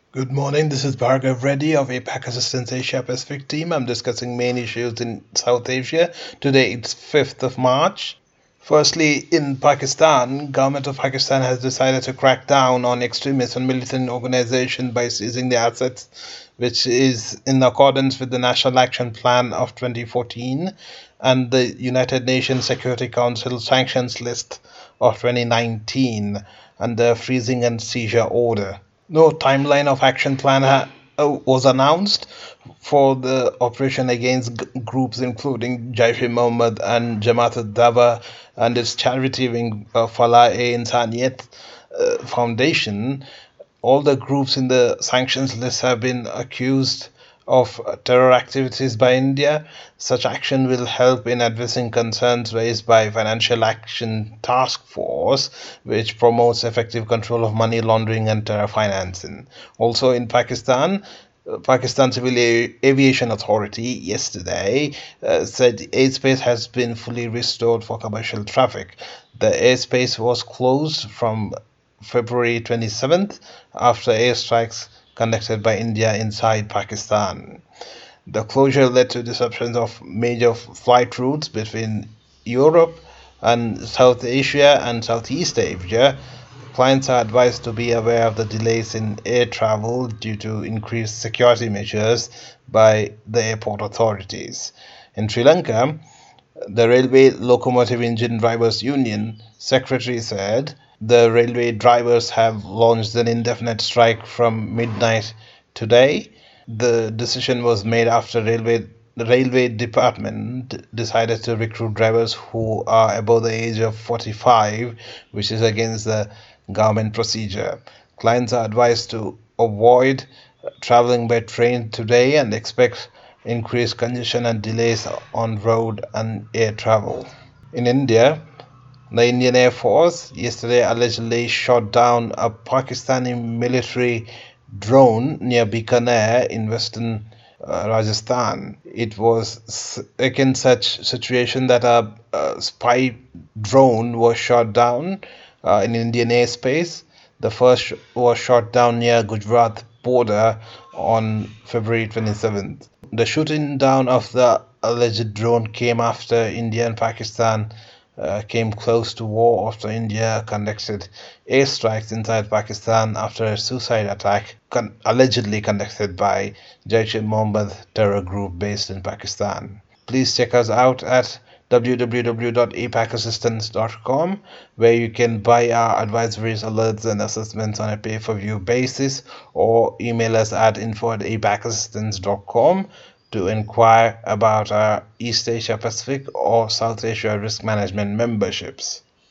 Good morning. This is Bhargav Reddy of APAC Assistance Asia Pacific team. I'm discussing main issues in South Asia. Today it's 5th of March. Firstly, in Pakistan, government of Pakistan has decided to crack down on extremists and militant organizations by seizing their assets, which is in accordance with the National Action Plan of 2014 and the United Nations Security Council sanctions list of 2019 and the freezing and seizure order. No timeline of action plan was announced for the operation against groups including Jaish-e-Mohammed and Jamaat al-Dawa and its charity wing Falah-e-Insaniyat Foundation. All the groups in the sanctions list have been accused of terror activities by India. Such action will help in addressing concerns raised by Financial Action Task Force, which promotes effective control of money laundering and terror financing. Also in Pakistan, Pakistan Civil Aviation Authority yesterday said airspace has been fully restored for commercial traffic. The airspace was closed from February 27th after airstrikes conducted by India inside Pakistan. The closure led to disruptions of major flight routes between Europe and South Asia and Southeast Asia. Clients are advised to be aware of the delays in air travel due to increased security measures by the airport authorities. In Sri Lanka, the Railway Locomotive Engine Drivers Union secretary said the railway drivers have launched an indefinite strike from midnight today. The decision was made after the railway department decided to recruit drivers who are above the age of 45, which is against the government procedure. Clients are advised to avoid traveling by train today and expect increased congestion and delays on road and air travel. In India, the Indian Air Force yesterday allegedly shot down a Pakistani military drone near Bikaner in western Rajasthan. It was again such situation that a spy drone was shot down in Indian airspace. The first was shot down near Gujarat border on February 27th. The shooting down of the alleged drone came after India and Pakistan came close to war after India conducted airstrikes inside Pakistan after a suicide attack allegedly conducted by Jaish-e-Mohammed terror group based in Pakistan. Please check us out at www.apacassistance.com, where you can buy our advisories, alerts, and assessments on a pay-per-view basis, or email us at info@apacassistance.com to inquire about our East Asia Pacific or South Asia risk management memberships.